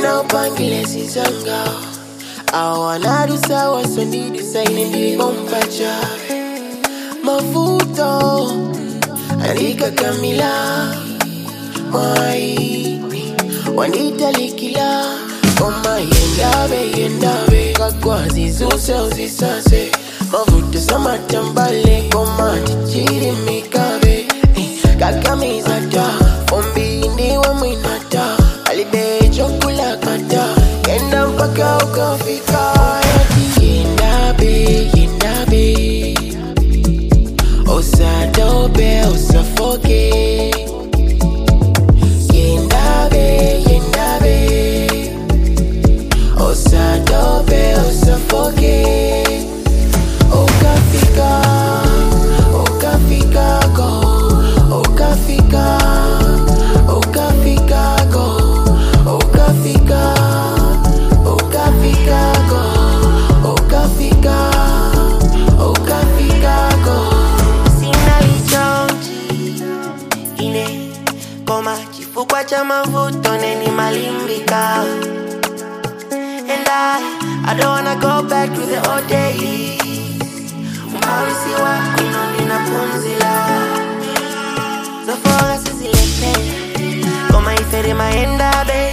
Now pangile sizanga I wanna do sawa so need design in the bompacha Mafuto Alika Kamila Mai Wanita likila Koma yendabe Kakwazi zuse uzisase Mafuto sama tambale Koma tichiri mikabe Kakamiza ta Fombi indiwa mwinata Alibe chokula kata Yenda mpaka ukafika Yendabe Osadobe, osafoke Yendabe Osadobe, osafoke Okafika go Okafika go Okafika go Sina ichonji Ine Koma chifukwa cha mavuto neni malimbika And I don't wanna go back to the old days Umawisi wako nina punzila Zafora sizilete Koma ifere maenda be